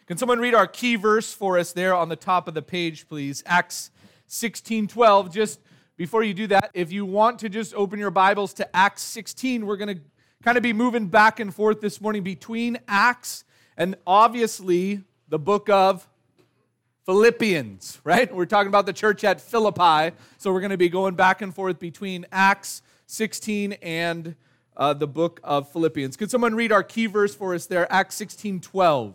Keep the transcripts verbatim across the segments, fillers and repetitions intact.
Can someone read our key verse for us there on the top of the page, please? Acts sixteen twelve. Just before you do that, if you want to just open your Bibles to Acts sixteen, we're going to kind of be moving back and forth this morning between Acts and obviously the book of Philippians, right? We're talking about the church at Philippi, so we're going to be going back and forth between Acts sixteen and uh, the book of Philippians. Could someone read our key verse for us there, Acts sixteen twelve?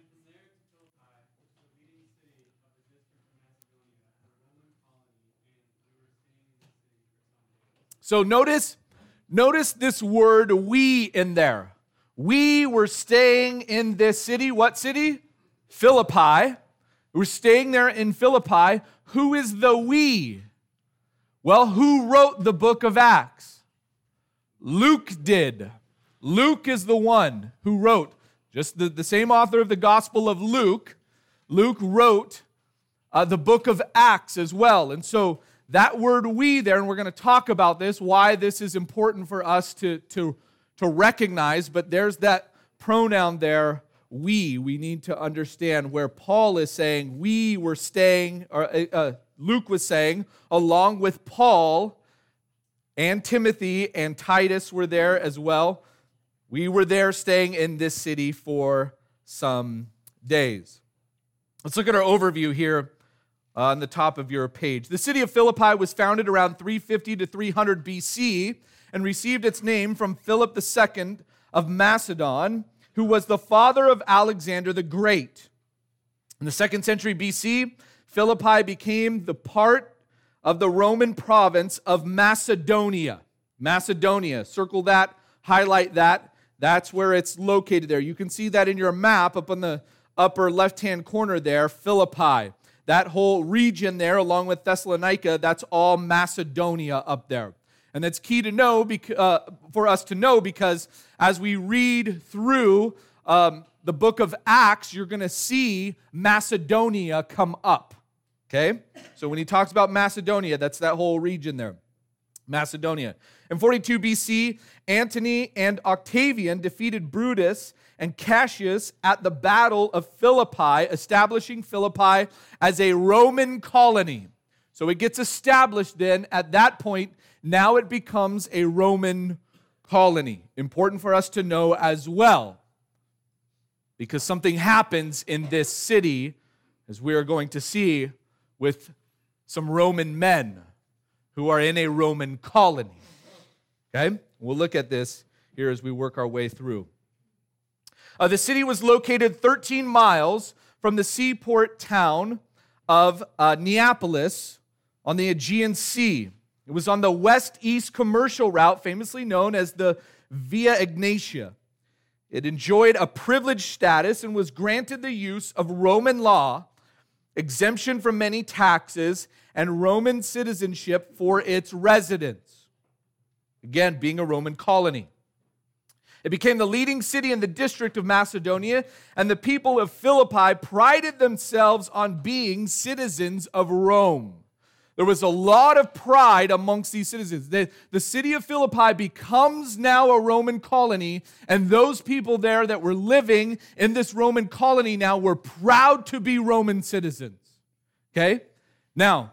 So notice, notice this word "we" in there. We were staying in this city. What city? Philippi. We're staying there in Philippi. Who is the we? Well, who wrote the book of Acts? Luke did. Luke is the one who wrote. Just the, the same author of the Gospel of Luke. Luke wrote uh, the book of Acts as well. And so that word "we" there, and we're going to talk about this, why this is important for us to, to, to recognize, but there's that pronoun there, we. We need to understand where Paul is saying we were staying, or uh, Luke was saying, along with Paul and Timothy and Titus were there as well. We were there staying in this city for some days. Let's look at our overview here Uh, on the top of your page. The city of Philippi was founded around three fifty to three hundred B C and received its name from Philip the Second of Macedon, who was the father of Alexander the Great. In the second century B C, Philippi became the part of the Roman province of Macedonia. Macedonia, circle that, highlight that. That's where it's located there. You can see that in your map up on the upper left-hand corner there, Philippi. That whole region there, along with Thessalonica, that's all Macedonia up there. And that's key to know uh, for us to know, because as we read through um, the book of Acts, you're going to see Macedonia come up. Okay? So when he talks about Macedonia, that's that whole region there. Macedonia. In forty-two B C, Antony and Octavian defeated Brutus and Cassius at the Battle of Philippi, establishing Philippi as a Roman colony. So it gets established then at that point. Now it becomes a Roman colony. Important for us to know as well, because something happens in this city, as we are going to see, with some Roman men who are in a Roman colony. Okay? We'll look at this here as we work our way through. Uh, the city was located thirteen miles from the seaport town of uh, Neapolis on the Aegean Sea. It was on the west-east commercial route, famously known as the Via Egnatia. It enjoyed a privileged status and was granted the use of Roman law, exemption from many taxes, and Roman citizenship for its residents. Again, being a Roman colony. It became the leading city in the district of Macedonia, and the people of Philippi prided themselves on being citizens of Rome. There was a lot of pride amongst these citizens. The, the city of Philippi becomes now a Roman colony, and those people there that were living in this Roman colony now were proud to be Roman citizens. Okay? Now,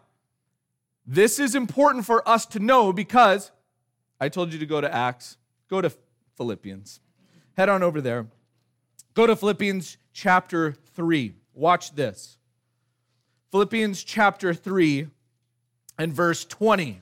this is important for us to know, because I told you to go to Acts. Go to Philippians. Head on over there. Go to Philippians chapter three. Watch this. Philippians chapter three and verse twenty.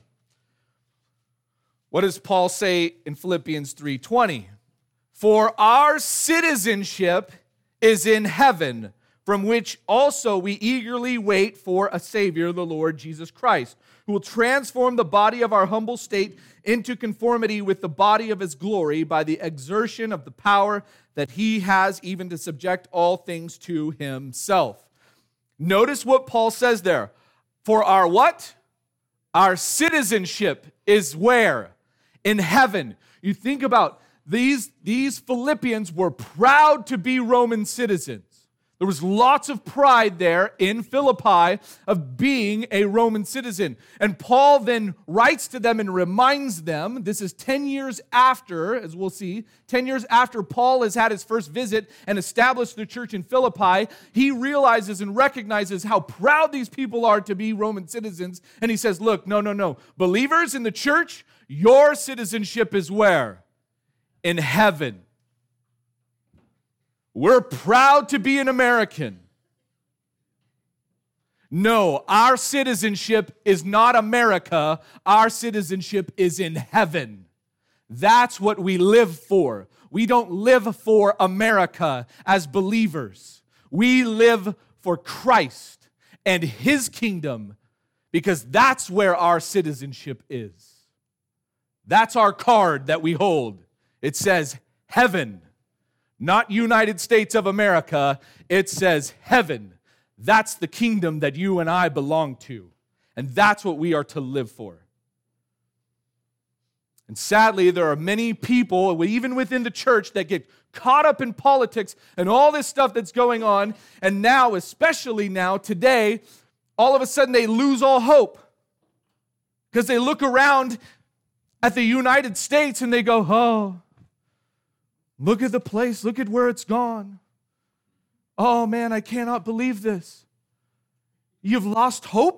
What does Paul say in Philippians three twenty? For our citizenship is in heaven, from which also we eagerly wait for a Savior, the Lord Jesus Christ, who will transform the body of our humble state into conformity with the body of his glory by the exertion of the power that he has, even to subject all things to himself. Notice what Paul says there. For our what? Our citizenship is where? In heaven. You think about these, these Philippians were proud to be Roman citizens. There was lots of pride there in Philippi of being a Roman citizen. And Paul then writes to them and reminds them, this is ten years after, as we'll see, ten years after Paul has had his first visit and established the church in Philippi, he realizes and recognizes how proud these people are to be Roman citizens. And he says, look, no, no, no. Believers in the church, your citizenship is where? In heaven. We're proud to be an American. No, our citizenship is not America. Our citizenship is in heaven. That's what we live for. We don't live for America as believers. We live for Christ and His kingdom because that's where our citizenship is. That's our card that we hold. It says heaven. Not United States of America, it says heaven. That's the kingdom that you and I belong to. And that's what we are to live for. And sadly, there are many people, even within the church, that get caught up in politics and all this stuff that's going on. And now, especially now, today, all of a sudden they lose all hope. Because they look around at the United States and they go, oh, look at the place. Look at where it's gone. Oh, man, I cannot believe this. You've lost hope?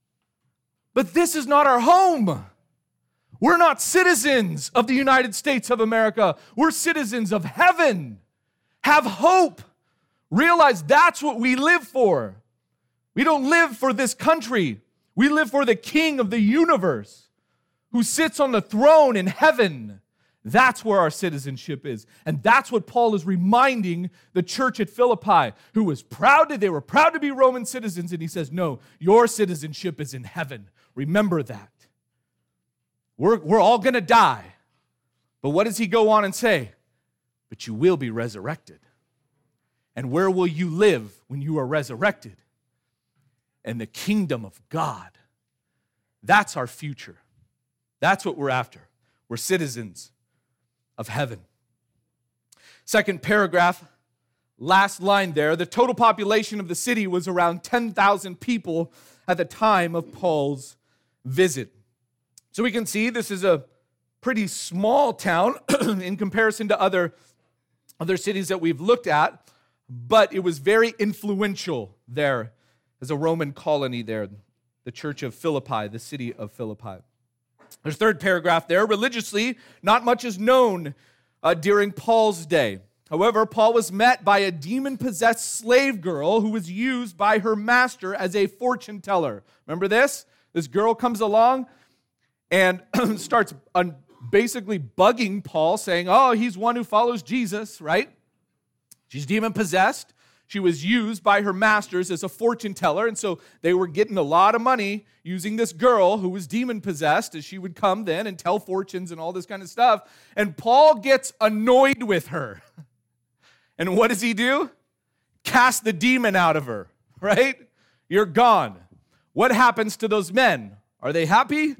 But this is not our home. We're not citizens of the United States of America. We're citizens of heaven. Have hope. Realize that's what we live for. We don't live for this country. We live for the King of the universe who sits on the throne in heaven. That's where our citizenship is. And that's what Paul is reminding the church at Philippi, who was proud to, they were proud to be Roman citizens. And he says, no, your citizenship is in heaven. Remember that. We're, we're all going to die. But what does he go on and say? But you will be resurrected. And where will you live when you are resurrected? In the kingdom of God. That's our future. That's what we're after. We're citizens of heaven. Second paragraph, last line there. The total population of the city was around ten thousand people at the time of Paul's visit. So we can see this is a pretty small town in comparison to other, other cities that we've looked at, but it was very influential there as a Roman colony there, the church of Philippi, the city of Philippi. There's a third paragraph there. Religiously, not much is known uh, during Paul's day. However, Paul was met by a demon-possessed slave girl who was used by her master as a fortune teller. Remember this? This girl comes along and starts un- basically bugging Paul, saying, oh, he's one who follows Jesus, right? She's demon-possessed. She was used by her masters as a fortune teller, and so they were getting a lot of money using this girl who was demon-possessed, as she would come then and tell fortunes and all this kind of stuff. And Paul gets annoyed with her. And what does he do? Cast the demon out of her, right? You're gone. What happens to those men? Are they happy?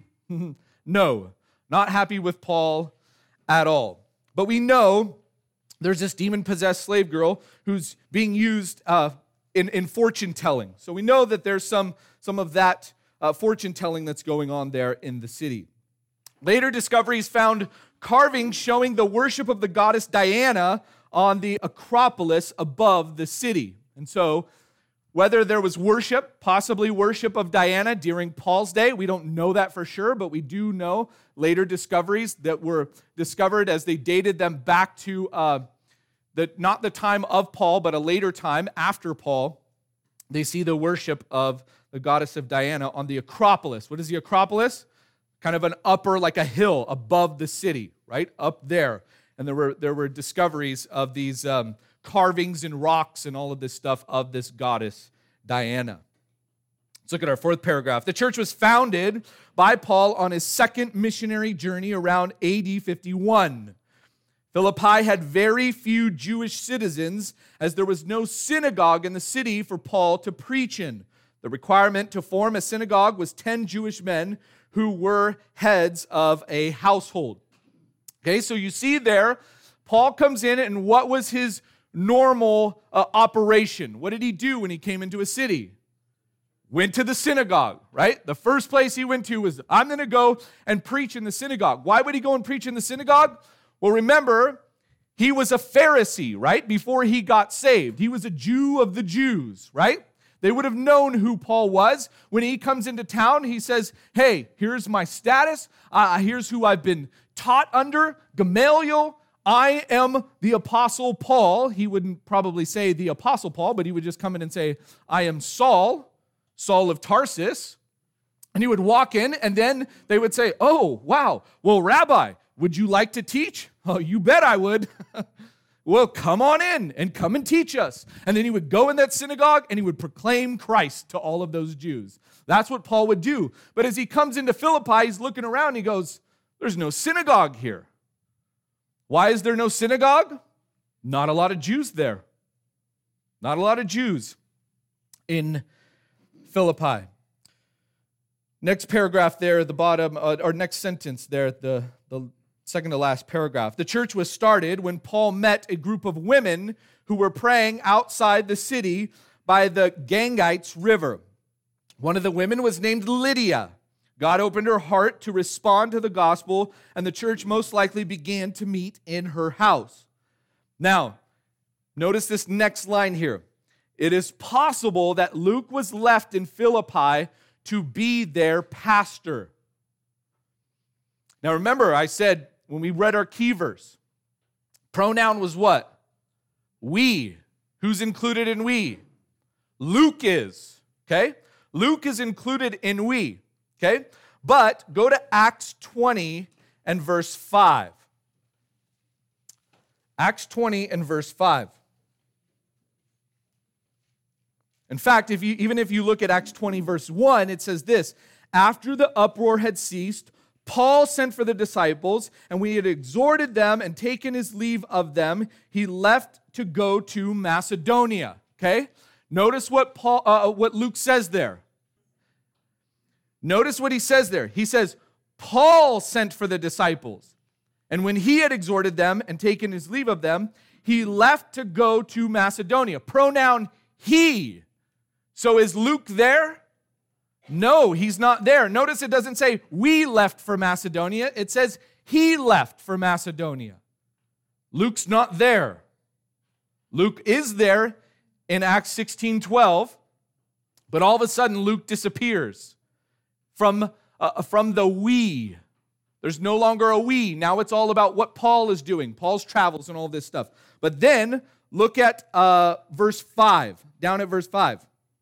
No, not happy with Paul at all. But we know there's this demon-possessed slave girl who's being used uh, in, in fortune-telling. So we know that there's some, some of that uh, fortune-telling that's going on there in the city. Later discoveries found carvings showing the worship of the goddess Diana on the Acropolis above the city. And so whether there was worship, possibly worship of Diana during Paul's day, we don't know that for sure, but we do know later discoveries that were discovered as they dated them back to uh, the, not the time of Paul, but a later time after Paul. They see the worship of the goddess of Diana on the Acropolis. What is the Acropolis? Kind of an upper, like a hill above the city, right? Up there. And there were, there were discoveries of these um, carvings and rocks and all of this stuff of this goddess, Diana. Let's look at our fourth paragraph. The church was founded by Paul on his second missionary journey around A D fifty-one. Philippi had very few Jewish citizens, as there was no synagogue in the city for Paul to preach in. The requirement to form a synagogue was ten Jewish men who were heads of a household. Okay, so you see there, Paul comes in, and what was his normal uh, operation. What did he do when he came into a city? Went to the synagogue, right? The first place he went to was, I'm going to go and preach in the synagogue. Why would he go and preach in the synagogue? Well, remember, he was a Pharisee, right? Before he got saved. He was a Jew of the Jews, right? They would have known who Paul was. When he comes into town, he says, hey, here's my status. Uh, here's who I've been taught under, Gamaliel. I am the Apostle Paul. He wouldn't probably say the Apostle Paul, but he would just come in and say, I am Saul, Saul of Tarsus. And he would walk in, and then they would say, oh, wow, well, Rabbi, would you like to teach? Oh, you bet I would. Well, come on in and come and teach us. And then he would go in that synagogue and he would proclaim Christ to all of those Jews. That's what Paul would do. But as he comes into Philippi, he's looking around and he goes, there's no synagogue here. Why is there no synagogue? Not a lot of Jews there. Not a lot of Jews in Philippi. Next paragraph there at the bottom, uh, or next sentence there at the, the second to last paragraph. The church was started when Paul met a group of women who were praying outside the city by the Gangites River. One of the women was named Lydia. God opened her heart to respond to the gospel, and the church most likely began to meet in her house. Now, notice this next line here. It is possible that Luke was left in Philippi to be their pastor. Now remember, I said when we read our key verse, pronoun was what? We. Who's included in we? Luke is, okay? Luke is included in we, okay? But go to Acts twenty and verse five. Acts twenty and verse five. In fact, if you, even if you look at Acts twenty, verse one, it says this, after the uproar had ceased, Paul sent for the disciples, and when he had exhorted them and taken his leave of them, he left to go to Macedonia. Okay? Notice what Paul, uh, what Luke says there. Notice what he says there. He says, Paul sent for the disciples, and when he had exhorted them and taken his leave of them, he left to go to Macedonia. Pronoun he. So is Luke there? No, he's not there. Notice it doesn't say we left for Macedonia. It says he left for Macedonia. Luke's not there. Luke is there in Acts sixteen twelve, but all of a sudden Luke disappears from, uh, from the we. There's no longer a we. Now it's all about what Paul is doing, Paul's travels and all this stuff. But then look at uh, verse five, down at verse five.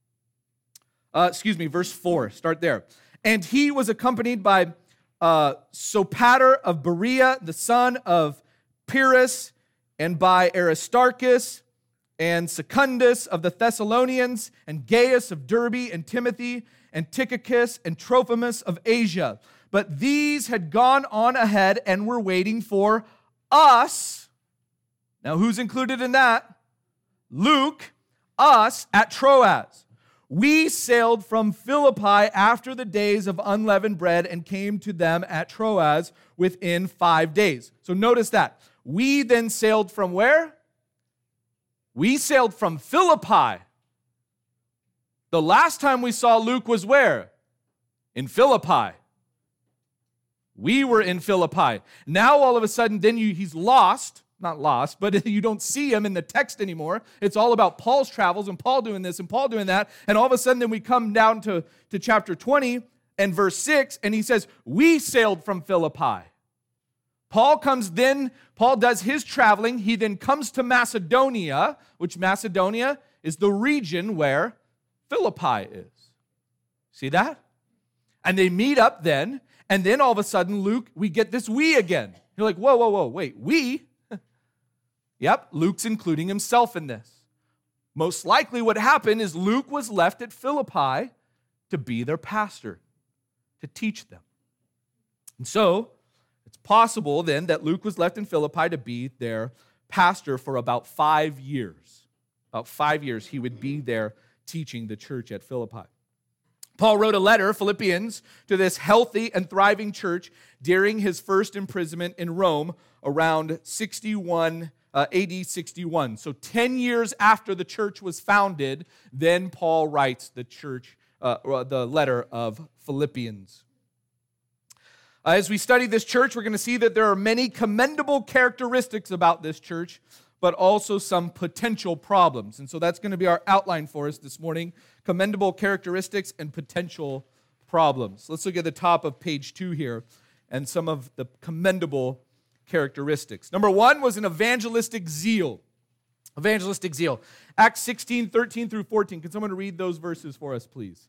Uh, excuse me, verse four, start there. And he was accompanied by uh, Sopater of Berea, the son of Pyrrhus, and by Aristarchus, and Secundus of the Thessalonians, and Gaius of Derbe, and Timothy, and Tychicus, and Trophimus of Asia. But these had gone on ahead and were waiting for us. Now, who's included in that? Luke, us at Troas. We sailed from Philippi after the days of unleavened bread and came to them at Troas within five days. So notice that. We then sailed from where? We sailed from Philippi. The last time we saw Luke was where? In Philippi. We were in Philippi. Now all of a sudden, then you, he's lost. Not lost, but you don't see him in the text anymore. It's all about Paul's travels and Paul doing this and Paul doing that. And all of a sudden, then we come down to, to chapter twenty and verse six, and he says, we sailed from Philippi. Paul comes then, Paul does his traveling. He then comes to Macedonia, which Macedonia is the region where Philippi is. See that? And they meet up then, and then all of a sudden, Luke, we get this we again. You're like, whoa, whoa, whoa, wait, we? Yep, Luke's including himself in this. Most likely what happened is Luke was left at Philippi to be their pastor, to teach them. And so, it's possible then that Luke was left in Philippi to be their pastor for about five years. About five years he would be there teaching the church at Philippi. Paul wrote a letter, Philippians, to this healthy and thriving church during his first imprisonment in Rome around sixty-one uh, A D sixty-one. So ten years after the church was founded, then Paul writes the church, uh, the letter of Philippians. Uh, as we study this church, we're going to see that there are many commendable characteristics about this church, but also some potential problems. And so that's going to be our outline for us this morning, commendable characteristics and potential problems. Let's look at the top of page two here and some of the commendable characteristics. Number one was an evangelistic zeal. Evangelistic zeal. Acts sixteen, thirteen through fourteen. Can someone read those verses for us, please?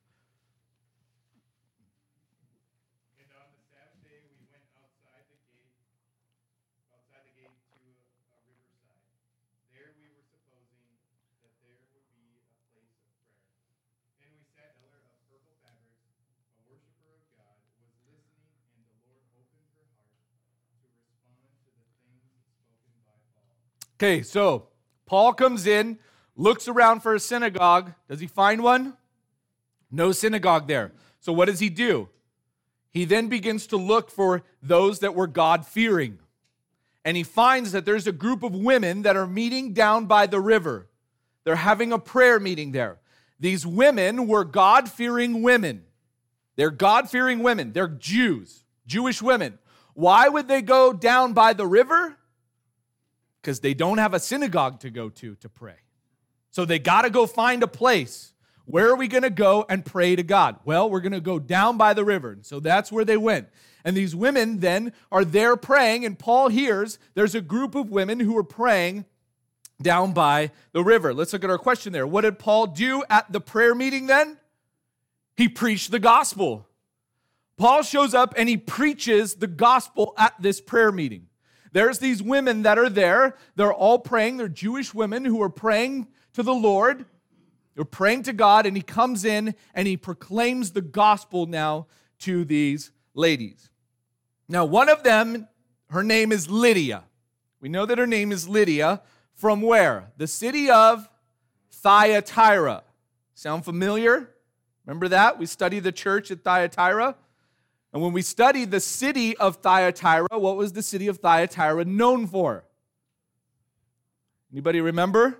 Okay, so Paul comes in, looks around for a synagogue. Does he find one? No synagogue there. So what does he do? He then begins to look for those that were God-fearing. And he finds that there's a group of women that are meeting down by the river. They're having a prayer meeting there. These women were God-fearing women. They're God-fearing women. They're Jews, Jewish women. Why would they go down by the river? Because they don't have a synagogue to go to to pray. So they got to go find a place. Where are we going to go and pray to God? Well, we're going to go down by the river. And so that's where they went. And these women then are there praying, and Paul hears there's a group of women who are praying down by the river. Let's look at our question there. What did Paul do at the prayer meeting then? He preached the gospel. Paul shows up and he preaches the gospel at this prayer meeting. There's these women that are there. They're all praying. They're Jewish women who are praying to the Lord. They're praying to God, and he comes in and he proclaims the gospel now to these ladies. Now, one of them, her name is Lydia. We know that her name is Lydia from where? The city of Thyatira. Sound familiar? Remember that? We studied the church at Thyatira. And when we studied the city of Thyatira, what was the city of Thyatira known for? Anybody remember?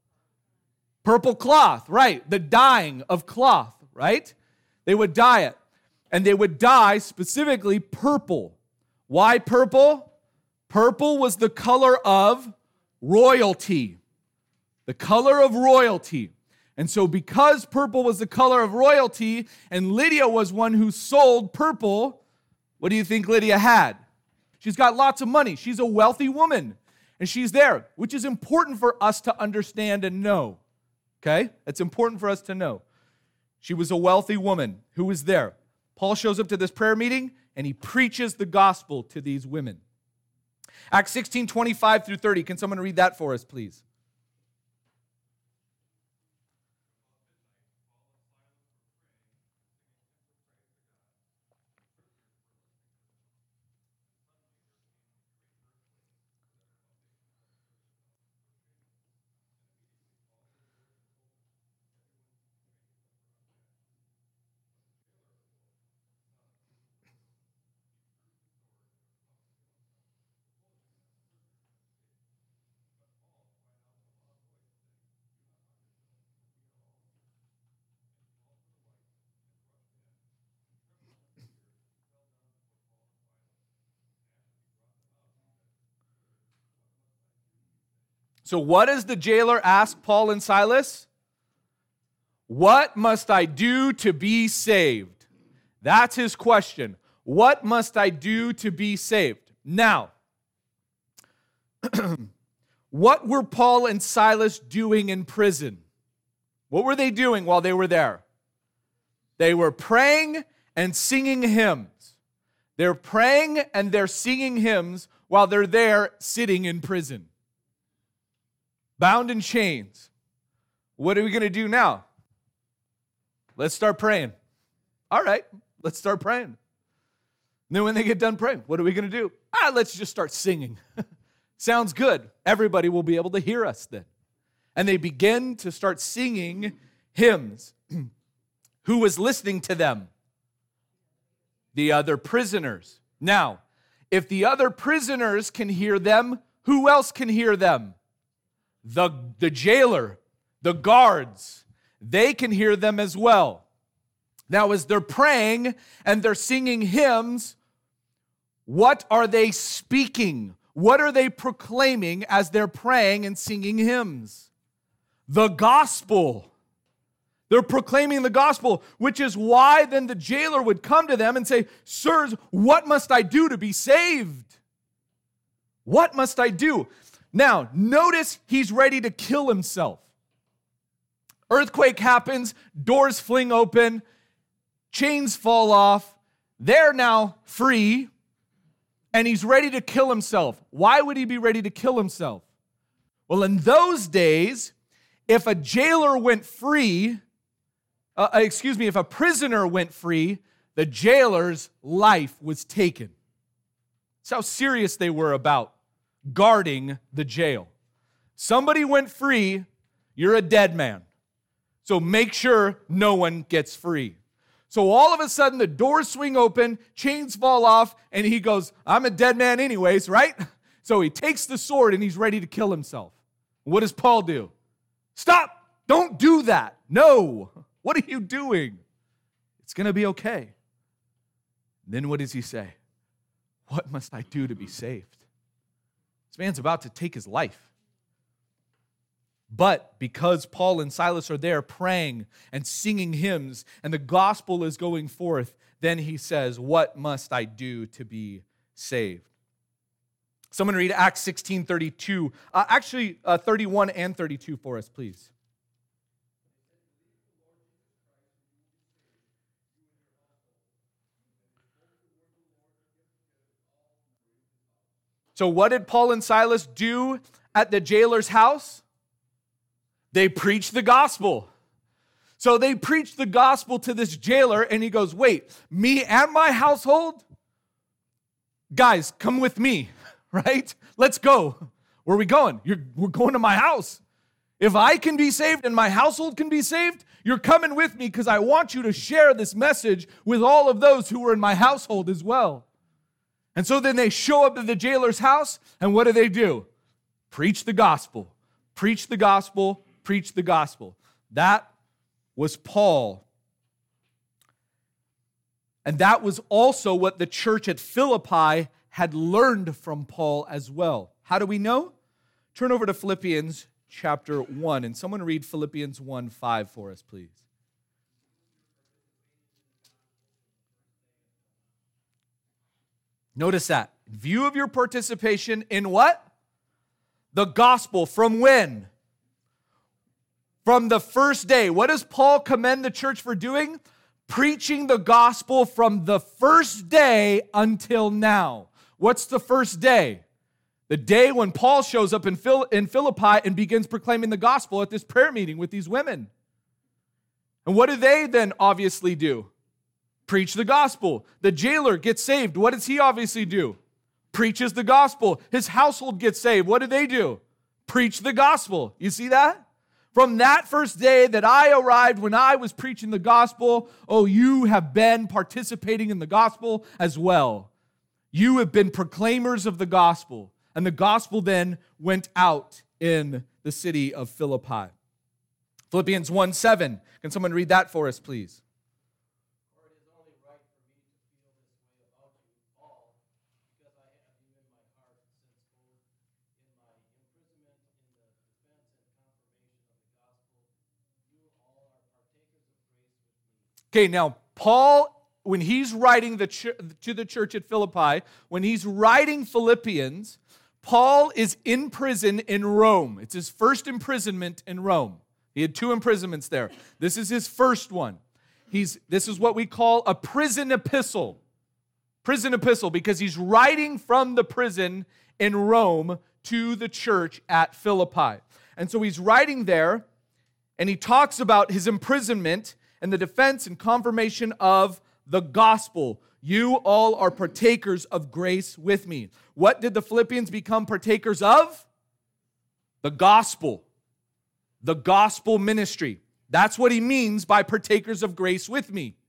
Purple cloth, right. The dyeing of cloth, right? They would dye it. And they would dye specifically purple. Why purple? Purple was the color of royalty. The color of royalty. And so because purple was the color of royalty, and Lydia was one who sold purple, what do you think Lydia had? She's got lots of money. She's a wealthy woman. And she's there, which is important for us to understand and know. Okay? It's important for us to know. She was a wealthy woman who was there. Paul shows up to this prayer meeting, and he preaches the gospel to these women. Acts sixteen, twenty-five through thirty. Can someone read that for us, please? So what does the jailer ask Paul and Silas? What must I do to be saved? That's his question. What must I do to be saved? Now, what were Paul and Silas doing in prison? What were they doing while they were there? They were praying and singing hymns. They're praying and they're singing hymns while they're there sitting in prison. Bound in chains. What are we going to do now? Let's start praying. All right, let's start praying. And then when they get done praying, what are we going to do? Ah, let's just start singing. Sounds good. Everybody will be able to hear us then. And they begin to start singing hymns. Who was listening to them? The other prisoners. Now, if the other prisoners can hear them, who else can hear them? The, the jailer, the guards, they can hear them as well. Now, as they're praying and they're singing hymns, what are they speaking? What are they proclaiming as they're praying and singing hymns? The gospel. They're proclaiming the gospel, which is why then the jailer would come to them and say, "Sirs, what must I do to be saved? What must I do?" Now, notice he's ready to kill himself. Earthquake happens, doors fling open, chains fall off. They're now free, and he's ready to kill himself. Why would he be ready to kill himself? Well, in those days, if a jailer went free, uh, excuse me, if a prisoner went free, the jailer's life was taken. That's how serious they were about guarding the jail. Somebody went free, you're a dead man. So make sure no one gets free. So all of a sudden, the doors swing open, chains fall off, and he goes, "I'm a dead man anyways," right? So he takes the sword and he's ready to kill himself. What does Paul do? "Stop! Don't do that. No. What are you doing? It's going to be okay." Then what does he say? "What must I do to be saved?" This man's about to take his life. But because Paul and Silas are there praying and singing hymns and the gospel is going forth, then he says, "What must I do to be saved?" Someone read Acts sixteen thirty-two. Uh, actually, uh, thirty-one and thirty-two for us, please. So what did Paul and Silas do at the jailer's house? They preached the gospel. So they preached the gospel to this jailer, and he goes, "Wait, me and my household? Guys, come with me," right? "Let's go." "Where are we going?" You're, "We're going to my house. If I can be saved and my household can be saved, you're coming with me because I want you to share this message with all of those who are in my household as well." And so then they show up at the jailer's house, and what do they do? Preach the gospel. Preach the gospel. Preach the gospel. That was Paul. And that was also what the church at Philippi had learned from Paul as well. How do we know? Turn over to Philippians chapter one, and someone read Philippians one five for us, please. Notice that. In view of your participation in what? The gospel. From when? From the first day. What does Paul commend the church for doing? Preaching the gospel from the first day until now. What's the first day? The day when Paul shows up in Philippi and begins proclaiming the gospel at this prayer meeting with these women. And what do they then obviously do? Preach the gospel. The jailer gets saved. What does he obviously do? Preaches the gospel. His household gets saved. What do they do? Preach the gospel. You see that? From that first day that I arrived when I was preaching the gospel, oh, you have been participating in the gospel as well. You have been proclaimers of the gospel. And the gospel then went out in the city of Philippi. Philippians one seven. Can someone read that for us, please? Okay, now, Paul, when he's writing the ch- to the church at Philippi, when he's writing Philippians, Paul is in prison in Rome. It's his first imprisonment in Rome. He had two imprisonments there. This is his first one. He's, this is what we call a prison epistle. Prison epistle, because he's writing from the prison in Rome to the church at Philippi. And so he's writing there, and he talks about his imprisonment and the defense and confirmation of the gospel. You all are partakers of grace with me. What did the Philippians become partakers of? The gospel. The gospel ministry. That's what he means by partakers of grace with me.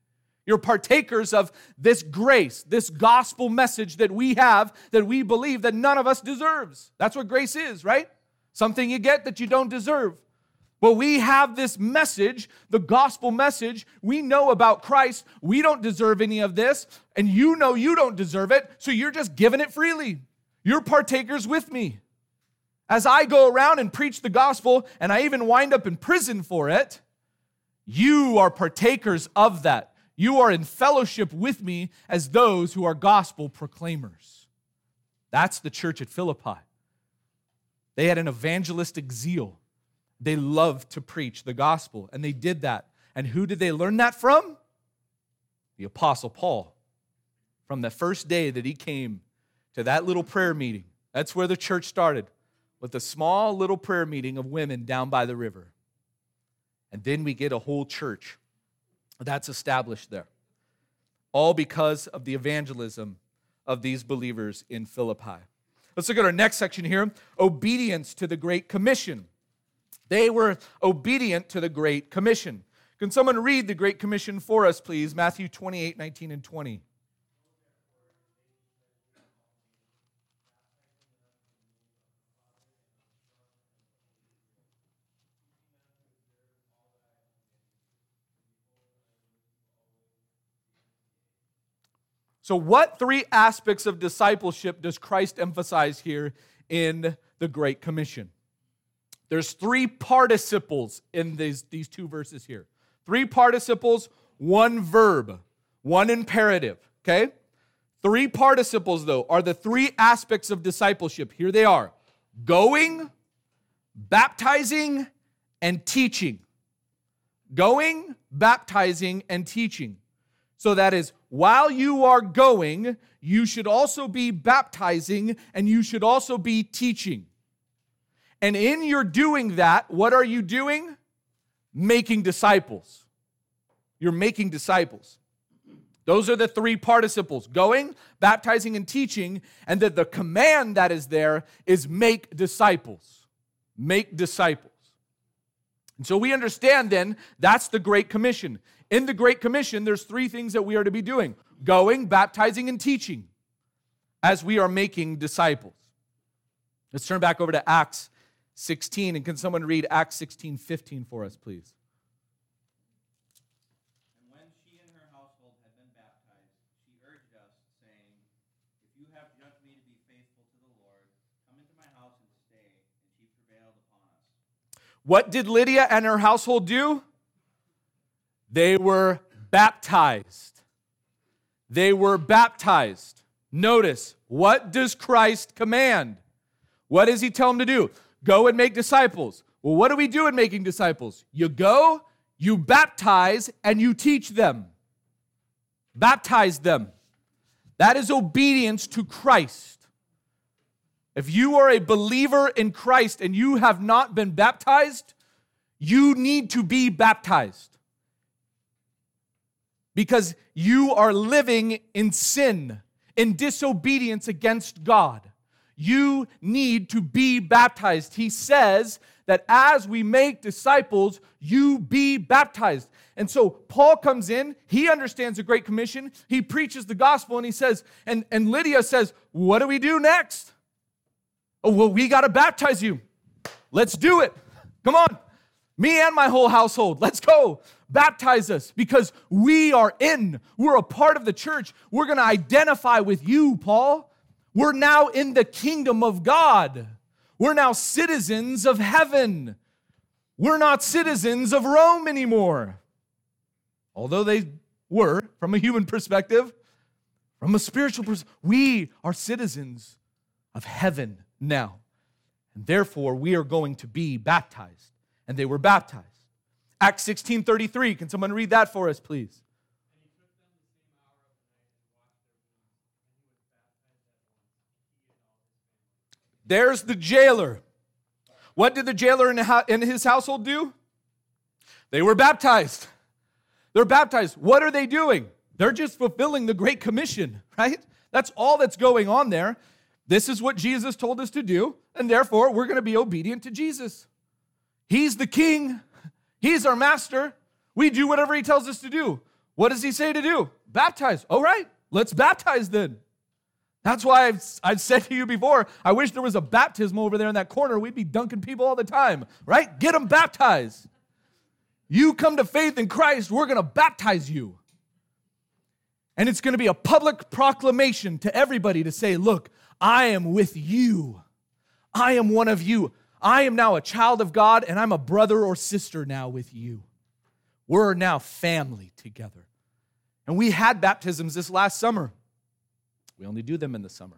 You're partakers of this grace, this gospel message that we have, that we believe that none of us deserves. That's what grace is, right? Something you get that you don't deserve. But we have this message, the gospel message. We know about Christ. We don't deserve any of this, and you know you don't deserve it, so you're just giving it freely. You're partakers with me. As I go around and preach the gospel, and I even wind up in prison for it, you are partakers of that. You are in fellowship with me as those who are gospel proclaimers. That's the church at Philippi. They had an evangelistic zeal. They loved to preach the gospel, and they did that. And who did they learn that from? The Apostle Paul. From the first day that he came to that little prayer meeting, that's where the church started, with a small little prayer meeting of women down by the river. And then we get a whole church that's established there. All because of the evangelism of these believers in Philippi. Let's look at our next section here. Obedience to the Great Commission. They were obedient to the Great Commission. Can someone read the Great Commission for us, please? Matthew twenty-eight, nineteen, and twenty. So what three aspects of discipleship does Christ emphasize here in the Great Commission? There's three participles in these, these two verses here. Three participles, one verb, one imperative, okay? Three participles, though, are the three aspects of discipleship. Here they are: going, baptizing, and teaching. Going, baptizing, and teaching. So that is, while you are going, you should also be baptizing, and you should also be teaching. And in your doing that, what are you doing? Making disciples. You're making disciples. Those are the three participles: going, baptizing, and teaching. And that the command that is there is make disciples. Make disciples. And so we understand then that's the Great Commission. In the Great Commission, there's three things that we are to be doing: going, baptizing, and teaching as we are making disciples. Let's turn back over to Acts sixteen, and can someone read Acts sixteen, fifteen for us, please? And when she and her household had been baptized, she urged us, saying, "If you have judged me to be faithful to the Lord, come into my house and stay." And she prevailed upon us. What did Lydia and her household do? They were baptized. They were baptized. Notice, what does Christ command? What does he tell them to do? Go and make disciples. Well, what do we do in making disciples? You go, you baptize, and you teach them. Baptize them. That is obedience to Christ. If you are a believer in Christ and you have not been baptized, you need to be baptized. Because you are living in sin, in disobedience against God. You need to be baptized. He says that as we make disciples, you be baptized. And so Paul comes in, he understands the Great Commission, he preaches the gospel, and he says, and, and Lydia says, what do we do next? Oh, well, we got to baptize you. Let's do it. Come on. Me and my whole household. Let's go. Baptize us because we are in. We're a part of the church. We're going to identify with you, Paul. We're now in the kingdom of God. We're now citizens of heaven. We're not citizens of Rome anymore. Although they were, from a human perspective, from a spiritual perspective, we are citizens of heaven now. And therefore, we are going to be baptized. And they were baptized. Acts sixteen thirty-three. Can someone read that for us, please? There's the jailer. What did the jailer in his household do? They were baptized. They're baptized. What are they doing? They're just fulfilling the Great Commission, right? That's all that's going on there. This is what Jesus told us to do, and therefore we're going to be obedient to Jesus. He's the king. He's our master. We do whatever he tells us to do. What does he say to do? Baptize. All right, let's baptize then. That's why I've, I've said to you before, I wish there was a baptism over there in that corner. We'd be dunking people all the time, right? Get them baptized. You come to faith in Christ, we're going to baptize you. And it's going to be a public proclamation to everybody to say, look, I am with you. I am one of you. I am now a child of God, and I'm a brother or sister now with you. We're now family together. And we had baptisms this last summer. We only do them in the summer.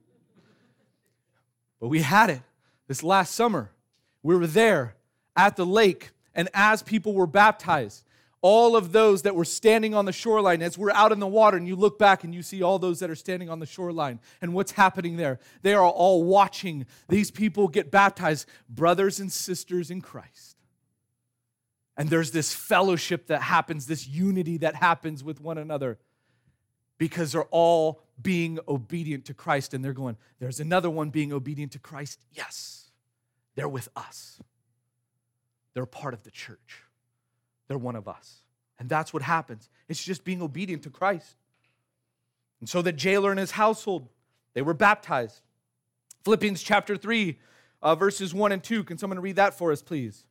But we had it this last summer. We were there at the lake, and as people were baptized, all of those that were standing on the shoreline, as we're out in the water, and you look back and you see all those that are standing on the shoreline, and what's happening there? They are all watching these people get baptized, brothers and sisters in Christ. And there's this fellowship that happens, this unity that happens with one another, because they're all being obedient to Christ, and they're going, there's another one being obedient to Christ. Yes, they're with us. They're part of the church. They're one of us. And that's what happens. It's just being obedient to Christ. And so the jailer and his household, they were baptized. Philippians chapter three, uh, verses one and two. Can someone read that for us, please?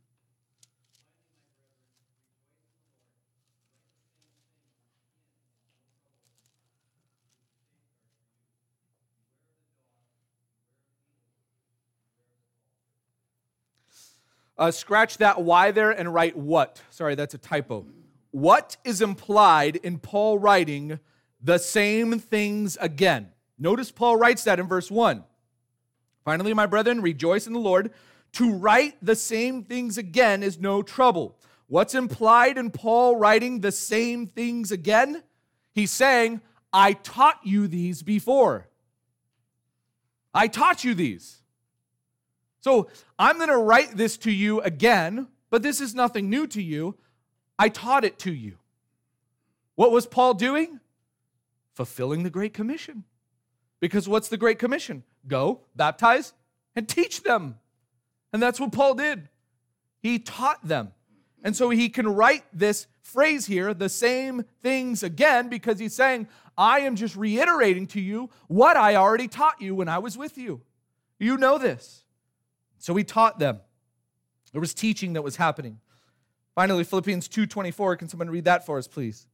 Uh, scratch that why there and write what. Sorry, that's a typo. What is implied in Paul writing the same things again? Notice Paul writes that in verse one. Finally, my brethren, rejoice in the Lord. To write the same things again is no trouble. What's implied in Paul writing the same things again? He's saying, I taught you these before. I taught you these. So I'm going to write this to you again, but this is nothing new to you. I taught it to you. What was Paul doing? Fulfilling the Great Commission. Because what's the Great Commission? Go, baptize, and teach them. And that's what Paul did. He taught them. And so he can write this phrase here, the same things again, because he's saying, I am just reiterating to you what I already taught you when I was with you. You know this. So he taught them. There was teaching that was happening. Finally, Philippians two twenty-four. Can someone read that for us, please?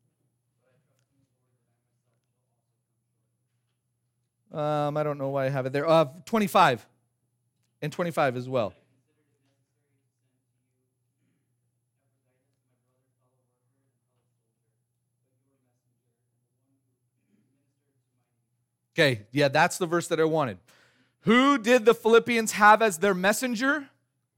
Um, I don't know why I have it there. Uh, twenty-five. And twenty-five as well. Okay, yeah, that's the verse that I wanted. Who did the Philippians have as their messenger?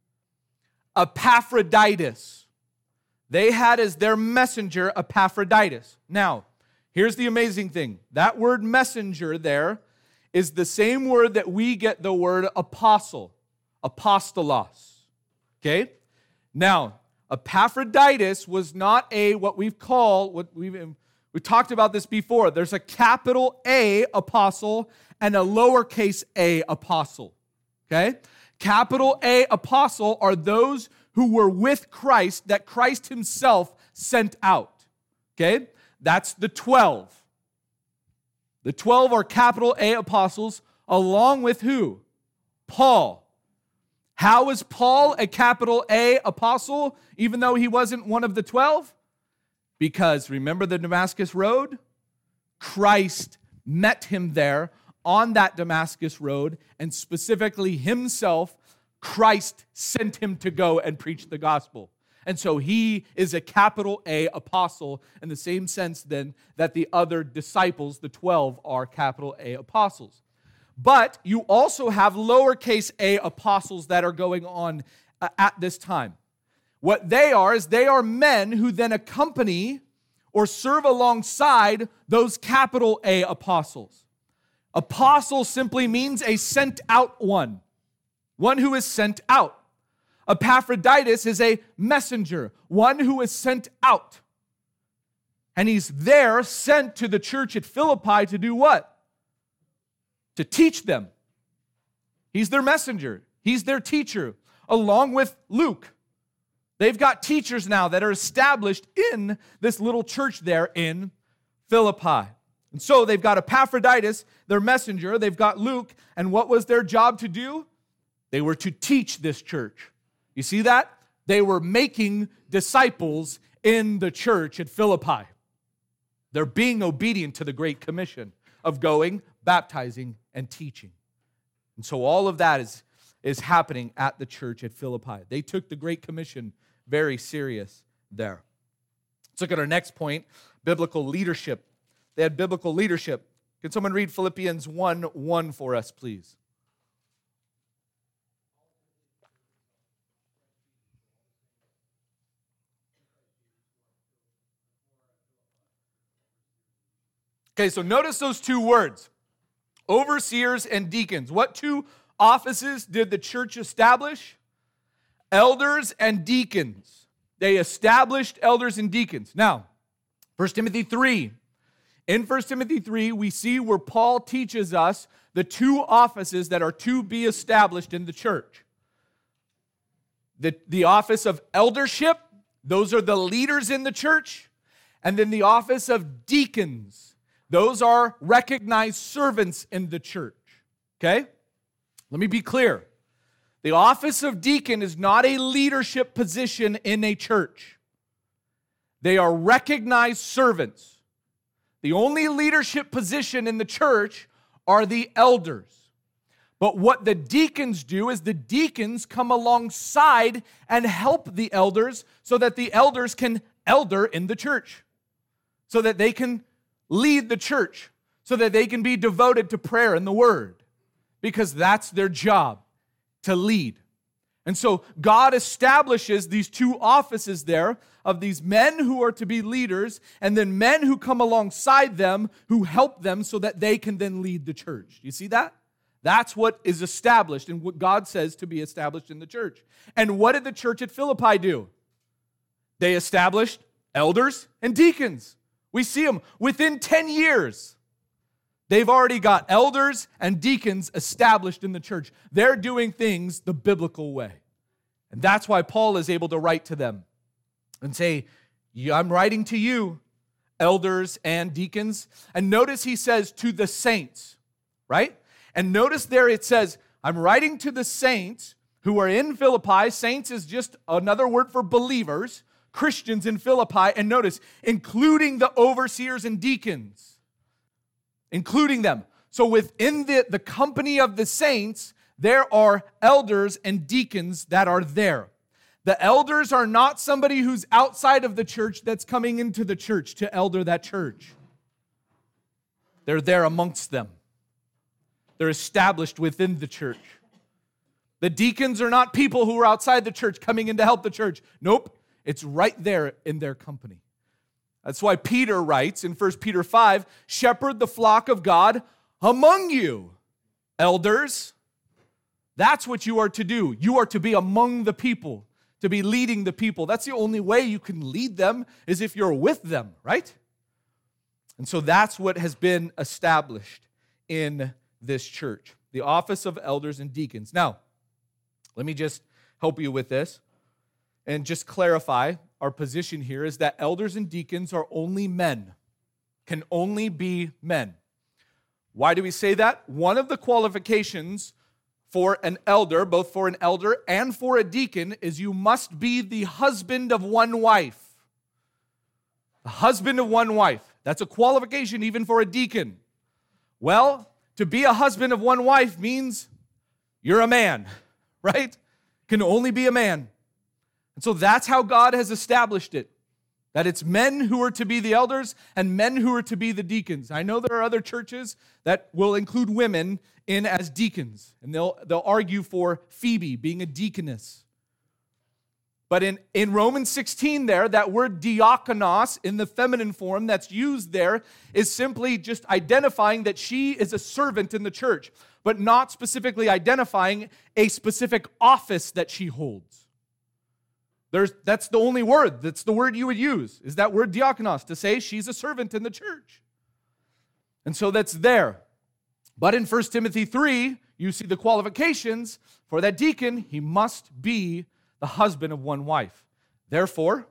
Epaphroditus. They had as their messenger Epaphroditus. Now, here's the amazing thing. That word messenger there is the same word that we get the word apostle, apostolos. Okay? Now, Epaphroditus was not a, what we've called, what we've, we talked about this before. There's a capital A apostle and a lowercase a apostle, okay? Capital A apostle are those who were with Christ that Christ himself sent out, okay? That's the twelve. The twelve are capital A apostles, along with who? Paul. How is Paul a capital A apostle, even though he wasn't one of the twelve? Because remember the Damascus Road? Christ met him there on that Damascus Road, and specifically himself, Christ sent him to go and preach the gospel. And so he is a capital A apostle in the same sense then that the other disciples, the twelve, are capital A apostles. But you also have lowercase a apostles that are going on at this time. What they are is they are men who then accompany or serve alongside those capital A apostles. Apostle simply means a sent out one, one who is sent out. Epaphroditus is a messenger, one who is sent out. And he's there sent to the church at Philippi to do what? To teach them. He's their messenger. He's their teacher, along with Luke. They've got teachers now that are established in this little church there in Philippi. And so they've got Epaphroditus, their messenger. They've got Luke. And what was their job to do? They were to teach this church. You see that? They were making disciples in the church at Philippi. They're being obedient to the Great Commission of going, baptizing, and teaching. And so all of that is, is happening at the church at Philippi. They took the Great Commission very serious there. Let's look at our next point, biblical leadership. They had biblical leadership. Can someone read Philippians one one for us, please? Okay, so notice those two words, overseers and deacons. What two offices did the church establish? Elders and deacons. They established elders and deacons. Now, First Timothy three. In First Timothy three, we see where Paul teaches us the two offices that are to be established in the church. The, the office of eldership, those are the leaders in the church, and then the office of deacons. Those are recognized servants in the church, okay? Let me be clear. The office of deacon is not a leadership position in a church. They are recognized servants. The only leadership position in the church are the elders. But what the deacons do is the deacons come alongside and help the elders so that the elders can elder in the church, so that they can lead the church, so that they can be devoted to prayer and the word, because that's their job, to lead. And so God establishes these two offices there of these men who are to be leaders and then men who come alongside them who help them so that they can then lead the church. You see that? That's what is established and what God says to be established in the church. And what did the church at Philippi do? They established elders and deacons. We see them within ten years. They've already got elders and deacons established in the church. They're doing things the biblical way. And that's why Paul is able to write to them and say, I'm writing to you, elders and deacons. And notice he says to the saints, right? And notice there it says, I'm writing to the saints who are in Philippi. Saints is just another word for believers, Christians in Philippi. And notice, including the overseers and deacons. Including them. So within the, the company of the saints, there are elders and deacons that are there. The elders are not somebody who's outside of the church that's coming into the church to elder that church. They're there amongst them. They're established within the church. The deacons are not people who are outside the church coming in to help the church. Nope, it's right there in their company. That's why Peter writes in First Peter five, shepherd the flock of God among you, elders. That's what you are to do. You are to be among the people, to be leading the people. That's the only way you can lead them is if you're with them, right? And so that's what has been established in this church, the office of elders and deacons. Now, let me just help you with this and just clarify our position here is that elders and deacons are only men, can only be men. Why do we say that? One of the qualifications for an elder, both for an elder and for a deacon, is you must be the husband of one wife. The husband of one wife. That's a qualification even for a deacon. Well, to be a husband of one wife means you're a man, right? Can only be a man. And so that's how God has established it, that it's men who are to be the elders and men who are to be the deacons. I know there are other churches that will include women in as deacons, and they'll, they'll argue for Phoebe being a deaconess. But in, in Romans sixteen there, that word diakonos in the feminine form that's used there is simply just identifying that she is a servant in the church, but not specifically identifying a specific office that she holds. There's, that's the only word. That's the word you would use, is that word diakonos, to say she's a servant in the church. And so that's there. But in First Timothy three, you see the qualifications for that deacon. He must be the husband of one wife. Therefore,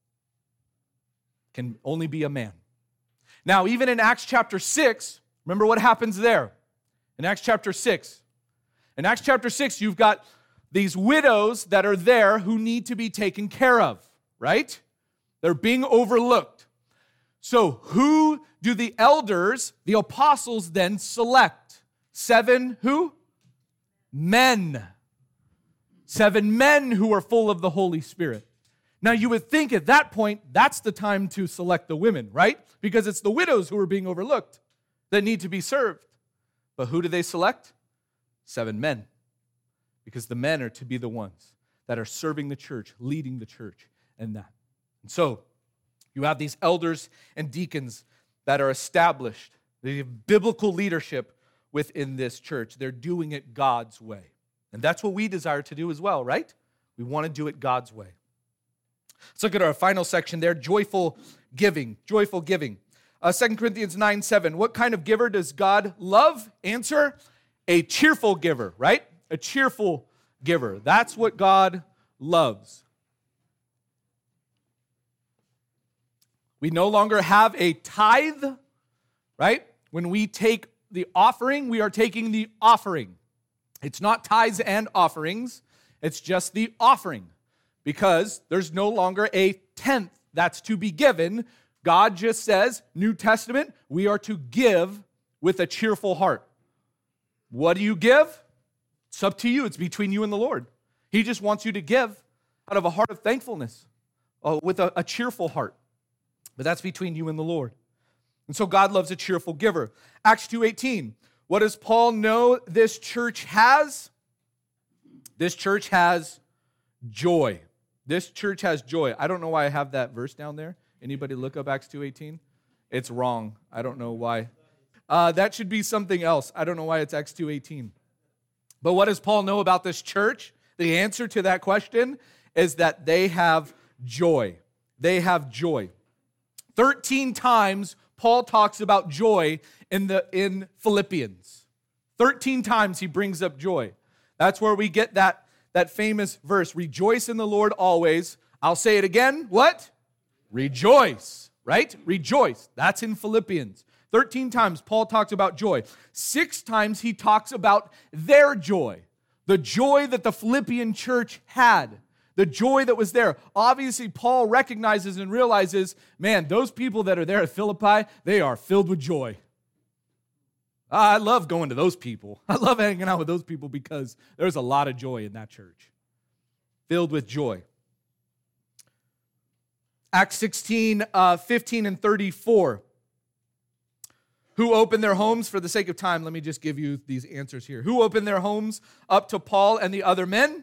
can only be a man. Now, even in Acts chapter six, remember what happens there? In Acts chapter six. In Acts chapter six, you've got these widows that are there who need to be taken care of, right? They're being overlooked. So who do the elders, the apostles, then select? Seven who? Men. Seven men who are full of the Holy Spirit. Now, you would think at that point, that's the time to select the women, right? Because it's the widows who are being overlooked that need to be served. But who do they select? Seven men. Because the men are to be the ones that are serving the church, leading the church, and that. And so, you have these elders and deacons that are established. They have biblical leadership within this church. They're doing it God's way. And that's what we desire to do as well, right? We want to do it God's way. Let's look at our final section there, joyful giving. Joyful giving. Uh, Second Corinthians nine seven. What kind of giver does God love? Answer, a cheerful giver, right? A cheerful giver. That's what God loves. We no longer have a tithe, right? When we take the offering, we are taking the offering. It's not tithes and offerings. It's just the offering. Because there's no longer a tenth that's to be given. God just says, New Testament, we are to give with a cheerful heart. What do you give? It's up to you. It's between you and the Lord. He just wants you to give out of a heart of thankfulness, uh, with a, a cheerful heart. But that's between you and the Lord. And so God loves a cheerful giver. Acts two eighteen. What does Paul know this church has? This church has joy. This church has joy. I don't know why I have that verse down there. Anybody look up Acts two eighteen? It's wrong. I don't know why. Uh, that should be something else. I don't know why it's Acts two eighteen. But what does Paul know about this church? The answer to that question is that they have joy. They have joy. Thirteen times Paul talks about joy in the in Philippians. Thirteen times he brings up joy. That's where we get that That famous verse, rejoice in the Lord always. I'll say it again, what? Rejoice, right? Rejoice. That's in Philippians. Thirteen times Paul talks about joy. Six times he talks about their joy. The joy that the Philippian church had. The joy that was there. Obviously, Paul recognizes and realizes, man, those people that are there at Philippi, they are filled with joy. I love going to those people. I love hanging out with those people because there's a lot of joy in that church. Filled with joy. Acts sixteen, uh, fifteen and thirty-four. Who opened their homes? For the sake of time, let me just give you these answers here. Who opened their homes up to Paul and the other men?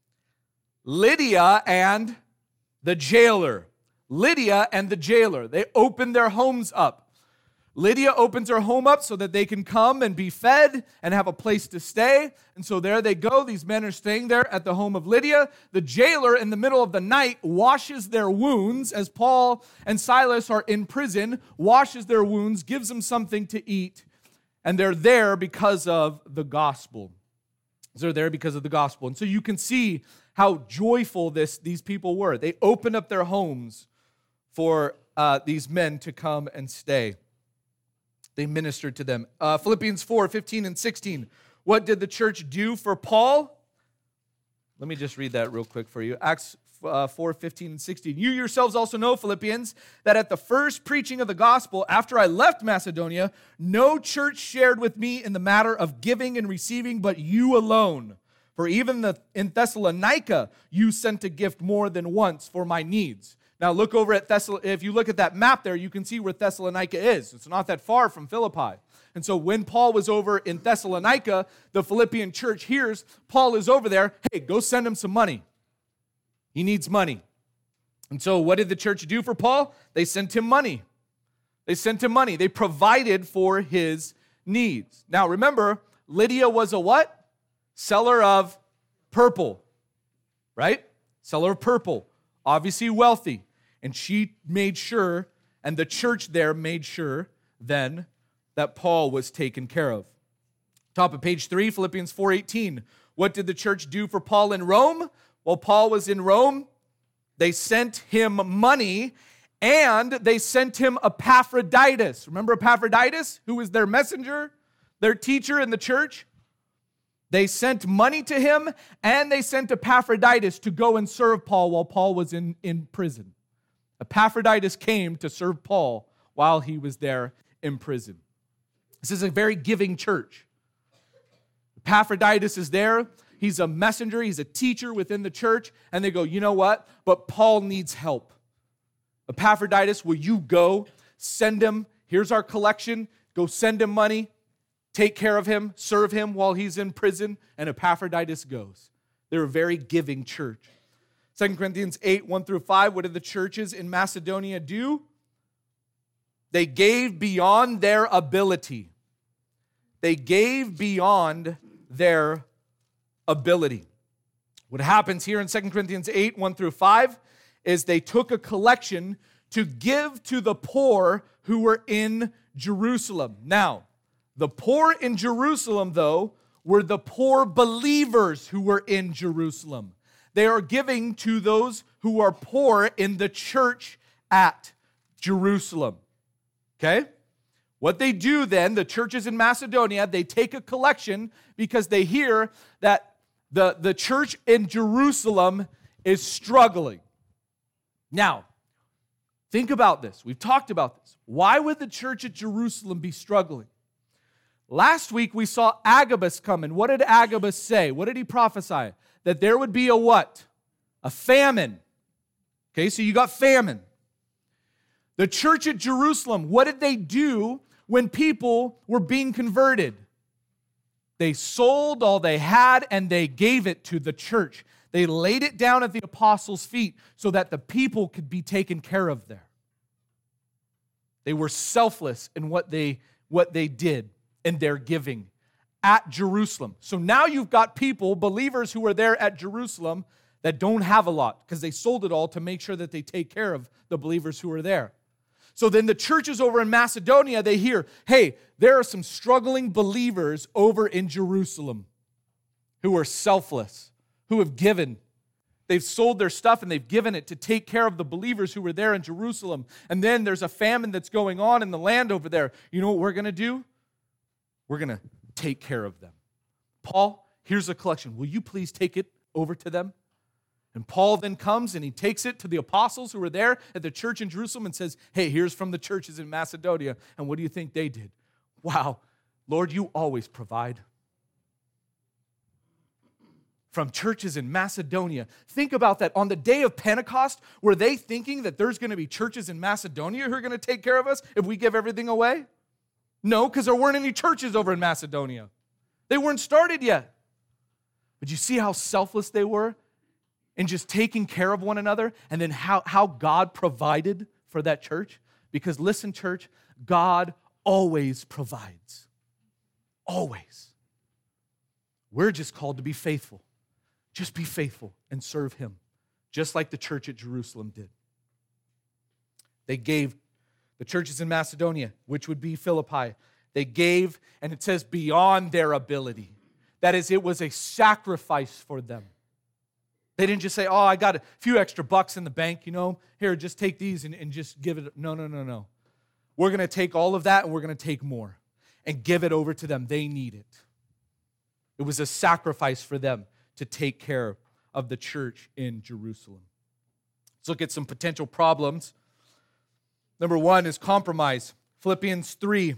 Lydia and the jailer. Lydia and the jailer. They opened their homes up. Lydia opens her home up so that they can come and be fed and have a place to stay. And so there they go. These men are staying there at the home of Lydia. The jailer in the middle of the night washes their wounds as Paul and Silas are in prison, washes their wounds, gives them something to eat. And they're there because of the gospel. They're there because of the gospel. And so you can see how joyful this, these people were. They opened up their homes for uh, these men to come and stay. They ministered to them. Uh, Philippians four, fifteen and sixteen. What did the church do for Paul? Let me just read that real quick for you. Acts uh, four, fifteen and sixteen. You yourselves also know, Philippians, that at the first preaching of the gospel, after I left Macedonia, no church shared with me in the matter of giving and receiving, but you alone. For even the, in Thessalonica, you sent a gift more than once for my needs. Now look over at Thessalonica. If you look at that map there, you can see where Thessalonica is. It's not that far from Philippi. And so when Paul was over in Thessalonica, the Philippian church hears Paul is over there. Hey, go send him some money. He needs money. And so what did the church do for Paul? They sent him money. They sent him money. They provided for his needs. Now remember, Lydia was a what? Seller of purple, right? Seller of purple. Obviously wealthy. And she made sure, and the church there made sure then that Paul was taken care of. Top of page three, Philippians four eighteen. What did the church do for Paul in Rome? While Paul was in Rome, They sent him money, and they sent him Epaphroditus. Remember Epaphroditus, who was their messenger, their teacher in the church? They sent money to him, and they sent Epaphroditus to go and serve Paul while Paul was in, in prison. Epaphroditus came to serve Paul while he was there in prison. This is a very giving church. Epaphroditus is there. He's a messenger. He's a teacher within the church. And they go, you know what? But Paul needs help. Epaphroditus, will you go? Send him. Here's our collection. Go send him money. Take care of him, serve him while he's in prison, and Epaphroditus goes. They're a very giving church. Second Corinthians eight, one through five, what did the churches in Macedonia do? They gave beyond their ability. They gave beyond their ability. What happens here in Second Corinthians eight, one through five, is they took a collection to give to the poor who were in Jerusalem. Now, the poor in Jerusalem, though, were the poor believers who were in Jerusalem. They are giving to those who are poor in the church at Jerusalem. Okay? What they do then, the churches in Macedonia, they take a collection because they hear that the, the church in Jerusalem is struggling. Now, think about this. We've talked about this. Why would the church at Jerusalem be struggling? Last week, we saw Agabus come, and what did Agabus say? What did he prophesy? That there would be a what? A famine. Okay, so you got famine. The church at Jerusalem, what did they do when people were being converted? They sold all they had, and they gave it to the church. They laid it down at the apostles' feet so that the people could be taken care of there. They were selfless in what they, what they did. And their giving at Jerusalem. So now you've got people, believers who are there at Jerusalem that don't have a lot because they sold it all to make sure that they take care of the believers who are there. So then the churches over in Macedonia, they hear, hey, there are some struggling believers over in Jerusalem who are selfless, who have given. They've sold their stuff and they've given it to take care of the believers who were there in Jerusalem. And then there's a famine that's going on in the land over there. You know what we're going to do? We're going to take care of them. Paul, here's a collection. Will you please take it over to them? And Paul then comes and he takes it to the apostles who were there at the church in Jerusalem and says, hey, here's from the churches in Macedonia. And what do you think they did? Wow, Lord, you always provide. From churches in Macedonia. Think about that. On the day of Pentecost, were they thinking that there's going to be churches in Macedonia who are going to take care of us if we give everything away? No, because there weren't any churches over in Macedonia. They weren't started yet. But you see how selfless they were in just taking care of one another, and then how, how God provided for that church? Because listen, church, God always provides. Always. We're just called to be faithful. Just be faithful and serve Him, just like the church at Jerusalem did. They gave. The churches in Macedonia, which would be Philippi, they gave, and it says beyond their ability. That is, it was a sacrifice for them. They didn't just say, oh, I got a few extra bucks in the bank, you know, here, just take these and, and just give it. No, no, no, no. We're going to take all of that and we're going to take more and give it over to them. They need it. It was a sacrifice for them to take care of the church in Jerusalem. Let's look at some potential problems. Number one is compromise. Philippians three.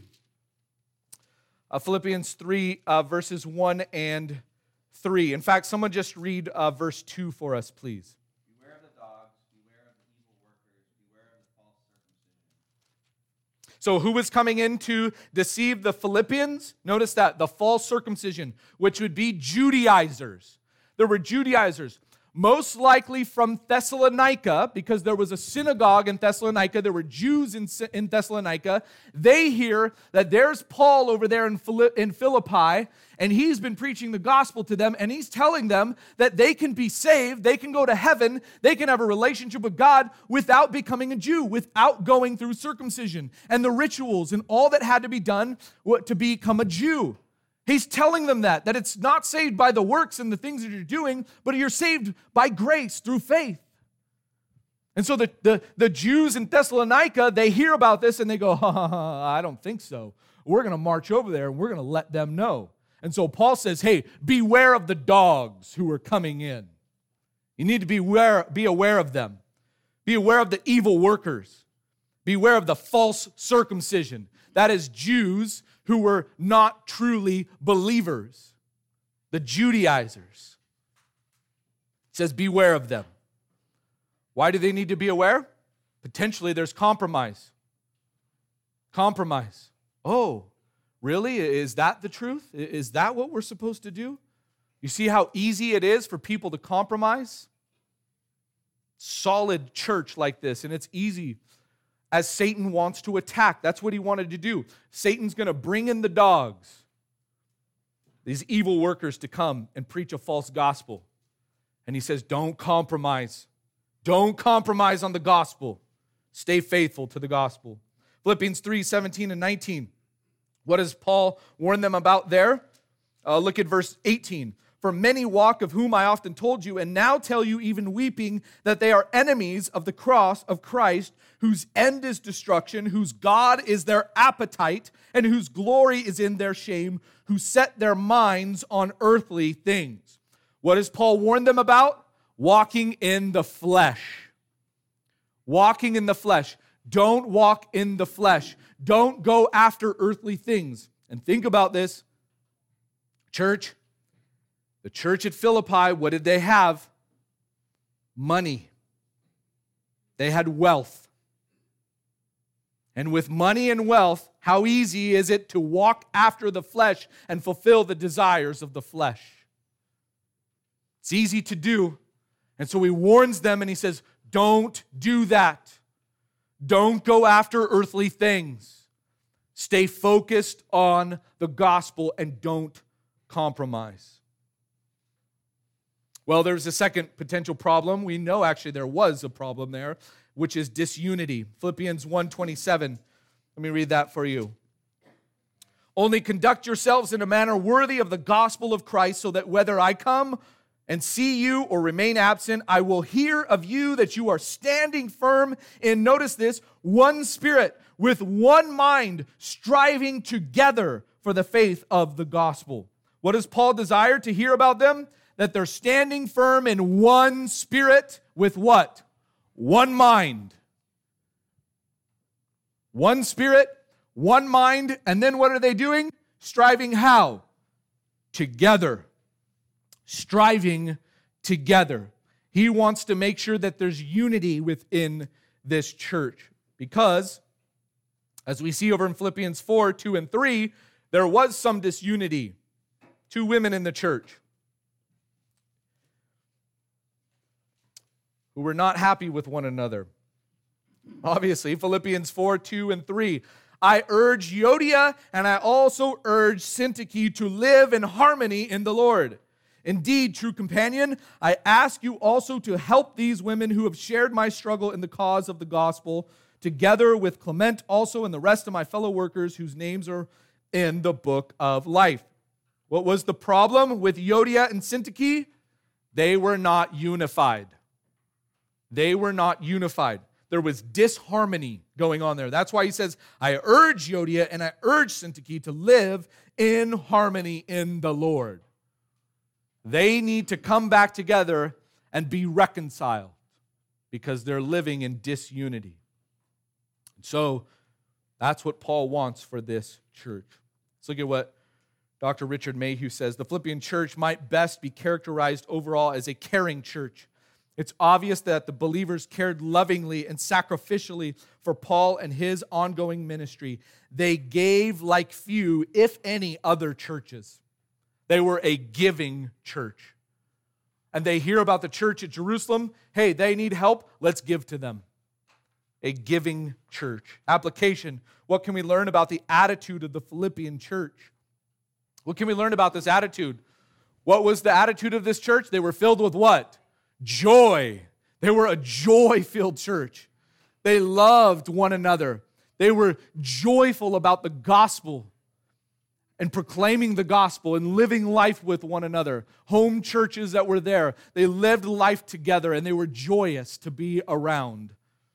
Uh, Philippians three, uh, verses one and three. In fact, someone just read uh, verse two for us, please. Beware of the dogs, beware of the evil workers, beware of the false circumcision. So who was coming in to deceive the Philippians? Notice that, the false circumcision, which would be Judaizers. There were Judaizers. Most likely from Thessalonica, because there was a synagogue in Thessalonica. There were Jews in, in Thessalonica. They hear that there's Paul over there in Philippi, and he's been preaching the gospel to them, and he's telling them that they can be saved, they can go to heaven, they can have a relationship with God without becoming a Jew, without going through circumcision and the rituals and all that had to be done to become a Jew. He's telling them that, that it's not saved by the works and the things that you're doing, but you're saved by grace through faith. And so the, the, the Jews in Thessalonica, they hear about this and they go, ha, ha, ha, I don't think so. We're going to march over there and we're going to let them know. And so Paul says, hey, beware of the dogs who are coming in. You need to be aware, be aware of them. Be aware of the evil workers. Beware of the false circumcision. That is Jews who were not truly believers. The Judaizers. It says, beware of them. Why do they need to be aware? Potentially there's compromise. Compromise. Oh, really? Is that the truth? Is that what we're supposed to do? You see how easy it is for people to compromise? Solid church like this, and it's easy as Satan wants to attack. That's what he wanted to do. Satan's going to bring in the dogs, these evil workers, to come and preach a false gospel. And he says, don't compromise. Don't compromise on the gospel. Stay faithful to the gospel. Philippians three, seventeen and nineteen. What does Paul warn them about there? Uh, look at verse eighteen. For many walk, of whom I often told you, and now tell you even weeping, that they are enemies of the cross of Christ, whose end is destruction, whose God is their appetite, and whose glory is in their shame, who set their minds on earthly things. What does Paul warn them about? Walking in the flesh. Walking in the flesh. Don't walk in the flesh. Don't go after earthly things. And think about this, church. The church at Philippi, what did they have? Money. They had wealth. And with money and wealth, how easy is it to walk after the flesh and fulfill the desires of the flesh? It's easy to do. And so he warns them and he says, don't do that. Don't go after earthly things. Stay focused on the gospel and don't compromise. Well, there's a second potential problem. We know actually there was a problem there, which is disunity. Philippians one twenty-seven. Let me read that for you. Only conduct yourselves in a manner worthy of the gospel of Christ, so that whether I come and see you or remain absent, I will hear of you that you are standing firm in, notice this, one spirit, with one mind, striving together for the faith of the gospel. What does Paul desire to hear about them? That they're standing firm in one spirit with what? One mind. One spirit, one mind, and then what are they doing? Striving how? Together. Striving together. He wants to make sure that there's unity within this church. Because, as we see over in Philippians four, two, and three, there was some disunity. Two women in the church who were not happy with one another. Obviously, Philippians four, two, and three. I urge Euodia and I also urge Syntyche to live in harmony in the Lord. Indeed, true companion, I ask you also to help these women who have shared my struggle in the cause of the gospel, together with Clement also and the rest of my fellow workers whose names are in the book of life. What was the problem with Euodia and Syntyche? They were not unified. They were not unified. There was disharmony going on there. That's why he says, I urge Euodia and I urge Syntyche to live in harmony in the Lord. They need to come back together and be reconciled because they're living in disunity. So that's what Paul wants for this church. Let's look at what Doctor Richard Mayhew says. The Philippian church might best be characterized overall as a caring church. It's obvious that the believers cared lovingly and sacrificially for Paul and his ongoing ministry. They gave like few, if any, other churches. They were a giving church. And they hear about the church at Jerusalem. Hey, they need help. Let's give to them. A giving church. Application. What can we learn about the attitude of the Philippian church? What can we learn about this attitude? What was the attitude of this church? They were filled with what? Joy. They were a joy-filled church. They loved one another. They were joyful about the gospel. and proclaiming the gospel and living life with one another. Home churches that were there, they lived life together and they were joyous to be around.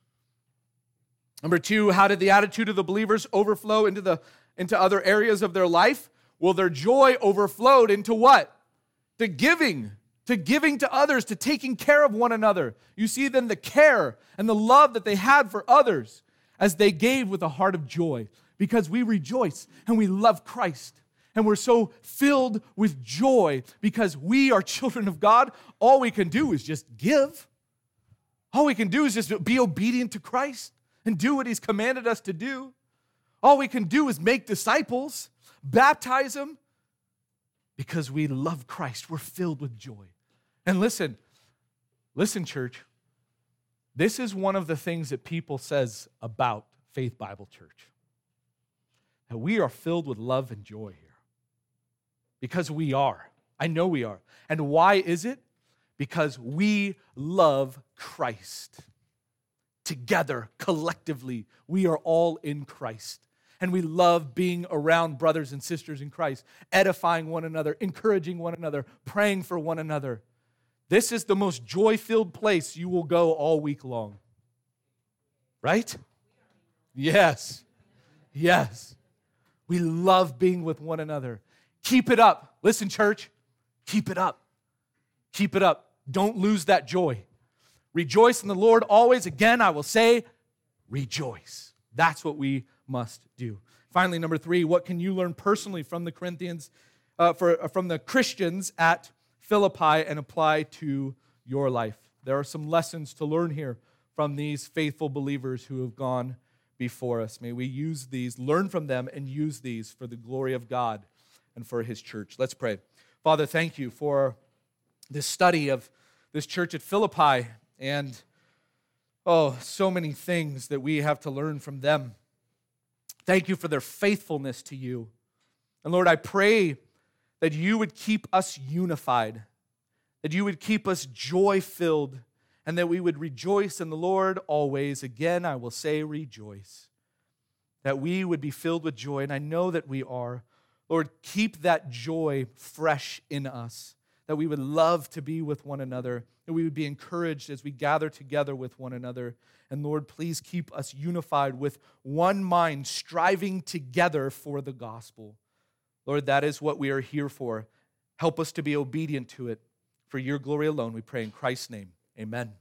Number two, how did the attitude of the believers overflow into the into other areas of their life? Well, their joy overflowed into what? To giving, to giving to others, to taking care of one another. You see then the care and the love that they had for others as they gave with a heart of joy, because we rejoice and we love Christ. And we're so filled with joy because we are children of God. All we can do is just give. All we can do is just be obedient to Christ and do what He's commanded us to do. All we can do is make disciples, baptize them, because we love Christ. We're filled with joy. And listen, listen, church, this is one of the things that people says about Faith Bible Church. That we are filled with love and joy here. Because we are. I know we are. And why is it? Because we love Christ. Together, collectively, we are all in Christ. And we love being around brothers and sisters in Christ, edifying one another, encouraging one another, praying for one another. This is the most joy-filled place you will go all week long. Right? Yes. Yes. We love being with one another. Keep it up. Listen, church, keep it up. Keep it up. Don't lose that joy. Rejoice in the Lord always. Again, I will say, rejoice. That's what we must do. Finally, number three, what can you learn personally from the Corinthians, uh, for, uh, from the Christians at Philippi and apply to your life? There are some lessons to learn here from these faithful believers who have gone before us. May we use these, learn from them, and use these for the glory of God and for His church. Let's pray. Father, thank you for this study of this church at Philippi and, oh, so many things that we have to learn from them. Thank you for their faithfulness to you. And Lord, I pray that you would keep us unified, that you would keep us joy-filled, and that we would rejoice in the Lord always. Again, I will say rejoice. That we would be filled with joy, and I know that we are. Lord, keep that joy fresh in us, that we would love to be with one another, that we would be encouraged as we gather together with one another. And Lord, please keep us unified with one mind, striving together for the gospel. Lord, that is what we are here for. Help us to be obedient to it. For your glory alone, we pray in Christ's name. Amen.